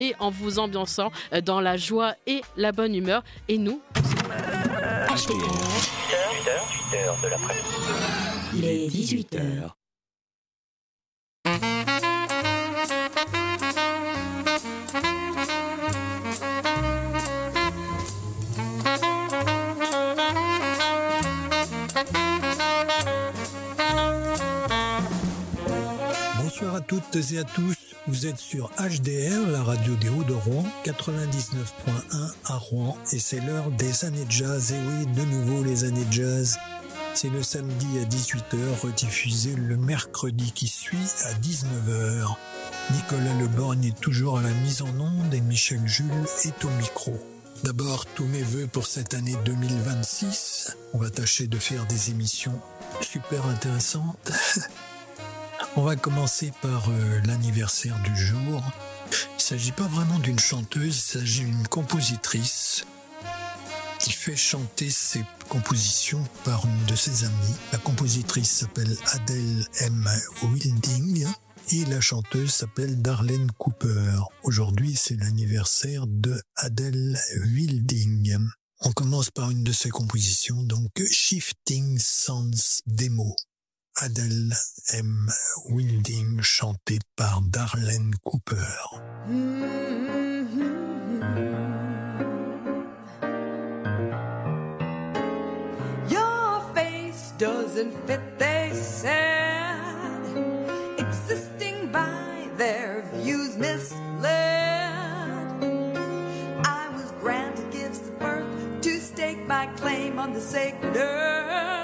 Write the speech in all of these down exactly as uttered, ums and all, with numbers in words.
et en vous ambiançant dans la joie et la bonne humeur. Et nous, H D R. huit heures de l'après-midi. Il est dix-huit heures. Bonsoir à toutes et à tous, vous êtes sur H D R, la radio des Hauts-de-Rouen, quatre-vingt-dix-neuf point un à Rouen, et c'est l'heure des années de jazz. Et oui, de nouveau les années de jazz. C'est le samedi à dix-huit heures, rediffusé le mercredi qui suit à dix-neuf heures. Nicolas Leborgne est toujours à la mise en onde et Michel Jules est au micro. D'abord, tous mes vœux pour cette année deux mille vingt-six. On va tâcher de faire des émissions super intéressantes. On va commencer par euh, l'anniversaire du jour. Il ne s'agit pas vraiment d'une chanteuse, il s'agit d'une compositrice qui fait chanter ses compositions par une de ses amies. La compositrice s'appelle Adele M. Wilding et la chanteuse s'appelle Darlene Cooper. Aujourd'hui, c'est l'anniversaire de Adele Wilding. On commence par une de ses compositions, donc Shifting Sands Demo. Adele M. Wilding, chantée par Darlene Cooper. Mm-hmm. Your face doesn't fit, they said, existing by their views misled. I was granted gifts of birth to stake my claim on the sacred earth.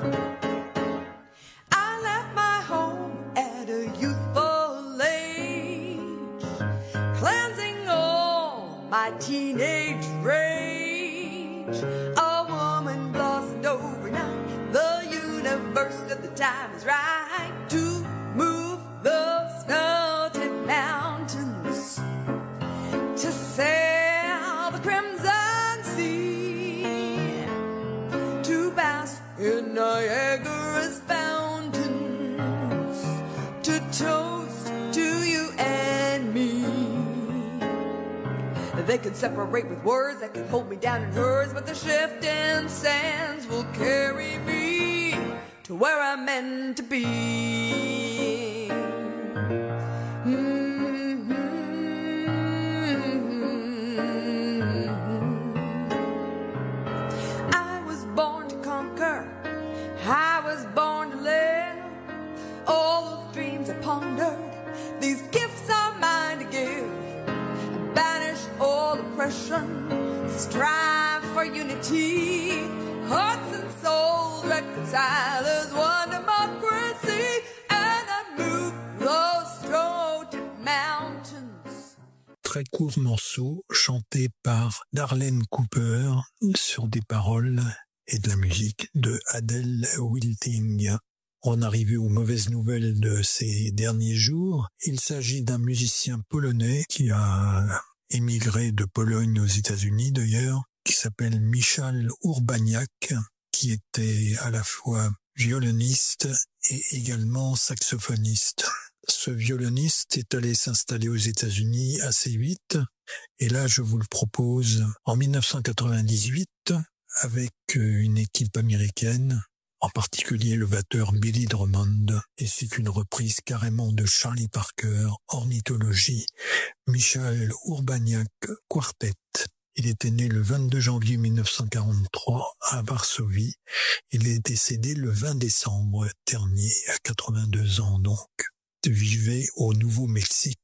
My teenage rage, a woman blossomed overnight. The universe at the time is right to move the snow-tipped mountains, to sail the crimson sea, to bask in Niagara's fountains, to toast to you and me. They could separate with words that could hold me down in hers, but the shifting sands will carry me to where I'm meant to be. Mm-hmm. I was born to conquer, I was born to live. All those dreams I pondered, these gifts are mine to give. Banish all oppression, strive for unity, hearts and souls reconcile as one democracy, and I move those snow-tipped mountains. Très court morceau chanté par Darlene Cooper sur des paroles et de la musique de Adele Wilding. On arrive aux mauvaises nouvelles de ces derniers jours. Il s'agit d'un musicien polonais qui a émigré de Pologne aux États-Unis d'ailleurs, qui s'appelle Michal Urbaniak, qui était à la fois violoniste et également saxophoniste. Ce violoniste est allé s'installer aux États-Unis assez vite, et là je vous le propose en dix-neuf cent quatre-vingt-dix-huit avec une équipe américaine, en particulier le batteur Billy Drummond, et c'est une reprise carrément de Charlie Parker, Ornithologie, Michal Urbaniak Quartet. Il était né le vingt-deux janvier mille neuf cent quarante-trois à Varsovie. Il est décédé le vingt décembre dernier, à quatre-vingt-deux ans donc. Il vivait au Nouveau-Mexique.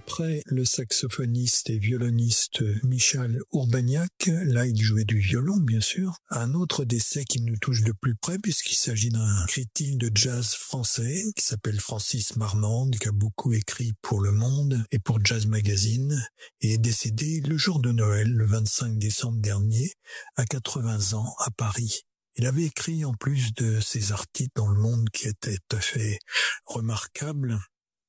Après le saxophoniste et violoniste Michal Urbaniak, là il jouait du violon bien sûr, un autre décès qui nous touche de plus près puisqu'il s'agit d'un critique de jazz français qui s'appelle Francis Marmande, qui a beaucoup écrit pour Le Monde et pour Jazz Magazine, et est décédé le jour de Noël, le vingt-cinq décembre dernier, à quatre-vingts ans à Paris. Il avait écrit en plus de ses articles dans Le Monde qui étaient tout à fait remarquables.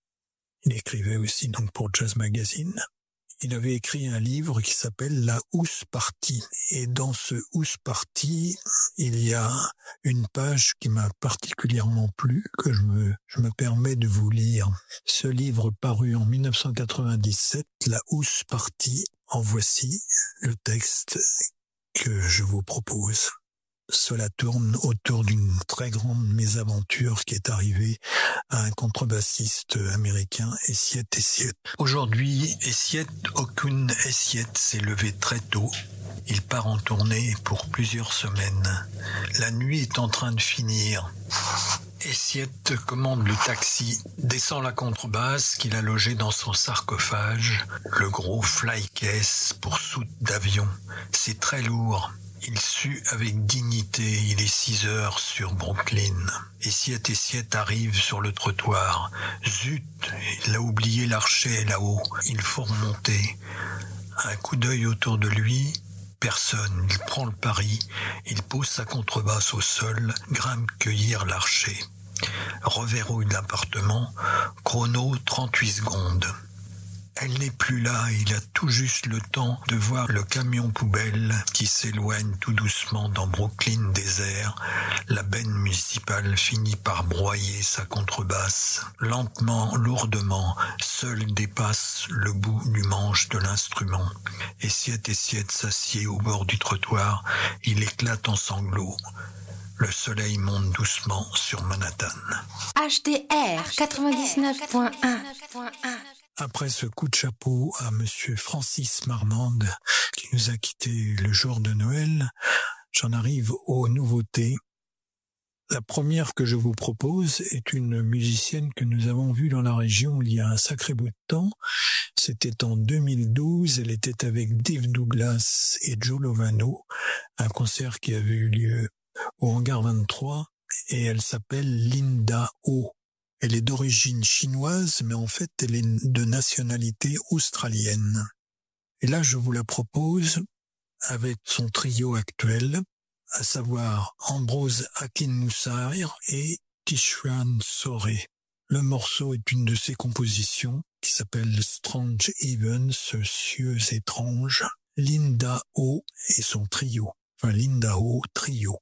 Il écrivait aussi donc pour Jazz Magazine. Il avait écrit un livre qui s'appelle La House Party. Et dans ce House Party, il y a une page qui m'a particulièrement plu, que je me, je me permets de vous lire. Ce livre paru en dix-neuf cent quatre-vingt-dix-sept, La House Party, en voici le texte que je vous propose. Cela tourne autour d'une très grande mésaventure qui est arrivée à un contrebassiste américain, Essiet Essiet. Aujourd'hui, Essiet Okun Essiet s'est levé très tôt. Il part en tournée pour plusieurs semaines. La nuit est en train de finir. Essiet commande le taxi, descend la contrebasse qu'il a logée dans son sarcophage, le gros flycase pour soute d'avion. C'est très lourd. Il sue avec dignité, il est six heures sur Brooklyn. Essiet Essiet arrive sur le trottoir. Zut, il a oublié l'archet là-haut, il faut remonter. Un coup d'œil autour de lui, personne, il prend le pari, il pose sa contrebasse au sol, grimpe cueillir l'archet. Reverrouille l'appartement, chrono trente-huit secondes. Elle n'est plus là, il a tout juste le temps de voir le camion poubelle qui s'éloigne tout doucement dans Brooklyn désert. La benne municipale finit par broyer sa contrebasse. Lentement, lourdement, seul dépasse le bout du manche de l'instrument. Essiet Essiet s'assied au bord du trottoir, il éclate en sanglots. Le soleil monte doucement sur Manhattan. H D R quatre-vingt-dix-neuf point un. Après ce coup de chapeau à monsieur Francis Marmande, qui nous a quittés le jour de Noël, j'en arrive aux nouveautés. La première que je vous propose est une musicienne que nous avons vue dans la région il y a un sacré bout de temps. C'était en deux mille douze, elle était avec Dave Douglas et Joe Lovano, un concert qui avait eu lieu au Hangar vingt-trois, et elle s'appelle Linda Ho. Elle est d'origine chinoise, mais en fait, elle est de nationalité australienne. Et là, je vous la propose avec son trio actuel, à savoir Ambrose Akinmusire et Tishran Sorey. Le morceau est une de ses compositions, qui s'appelle Strange Events, cieux étranges. Linda Ho et son trio. Enfin, Linda Ho Trio.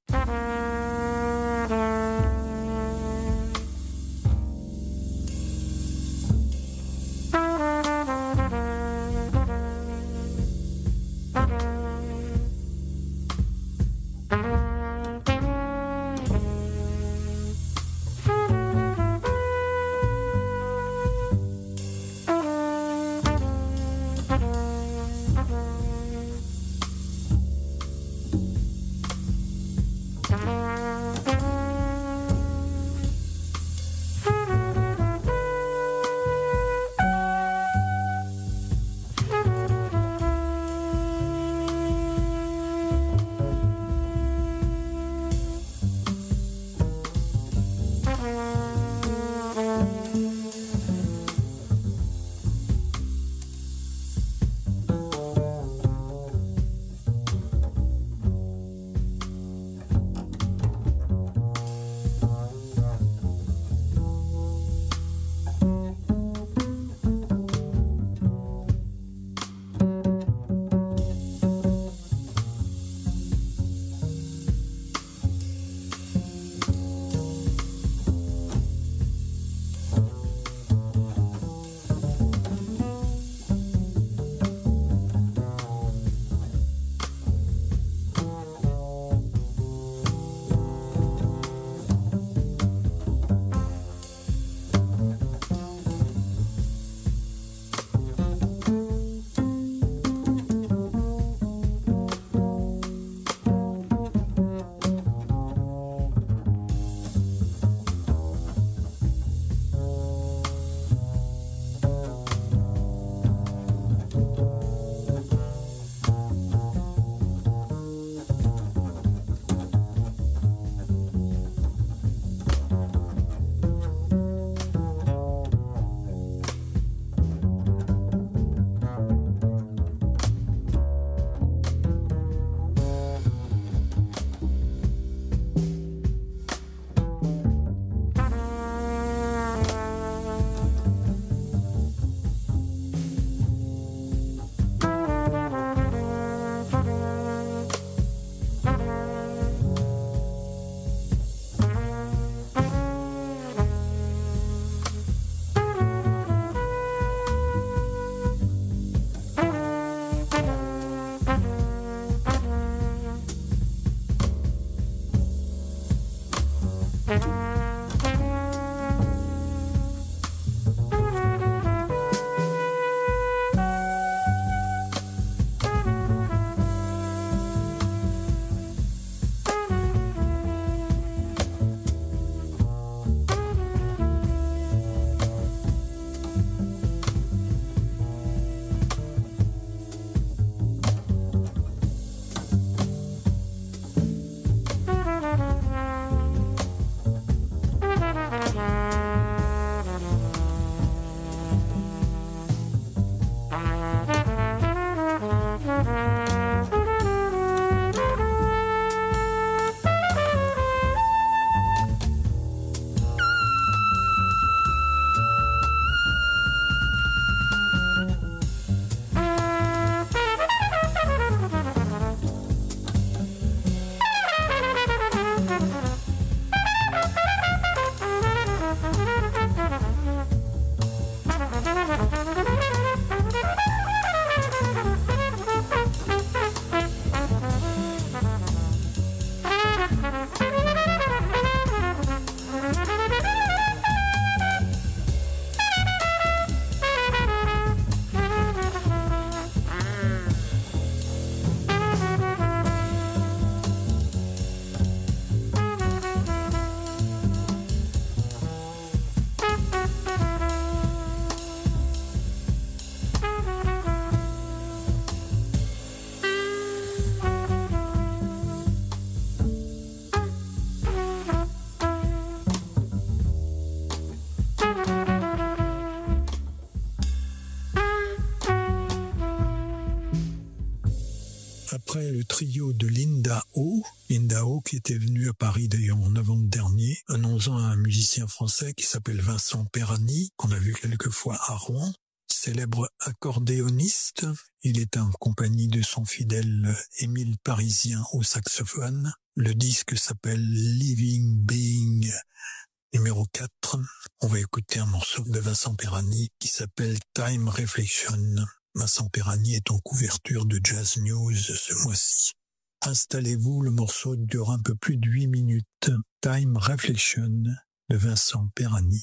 après le trio de Linda Ho. Linda Ho qui était venue à Paris d'ailleurs en novembre dernier, annonçant un musicien français qui s'appelle Vincent Perani, qu'on a vu quelques fois à Rouen. Célèbre accordéoniste, il est en compagnie de son fidèle Émile Parisien au saxophone. Le disque s'appelle Living Being numéro quatre. On va écouter un morceau de Vincent Perani qui s'appelle Time Reflection. Vincent Perani est en couverture de Jazz News ce mois-ci. Installez-vous, le morceau dure un peu plus de huit minutes. Time Reflection de Vincent Perani.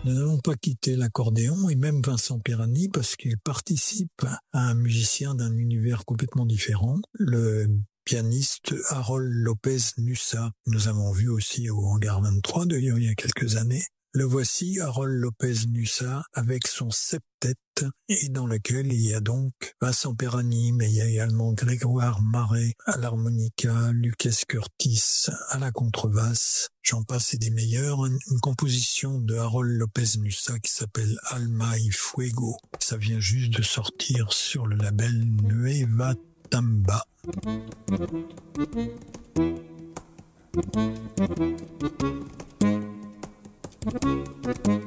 Nous n'allons pas quitter l'accordéon et même Vincent Perani parce qu'il participe à un musicien d'un univers complètement différent, le pianiste Harold Lopez Nussa. Nous avons vu aussi au Hangar vingt-trois d'ailleurs il y a quelques années. Le voici, Harold Lopez Nussa, avec son septet, et dans lequel il y a donc Vincent Perani, mais il y a également Grégoire Marais à l'harmonica, Lucas Curtis à la contrebasse, j'en passe et des meilleurs. Une, une composition de Harold Lopez Nussa qui s'appelle Alma y Fuego. Ça vient juste de sortir sur le label Nueva Tamba. Thank you.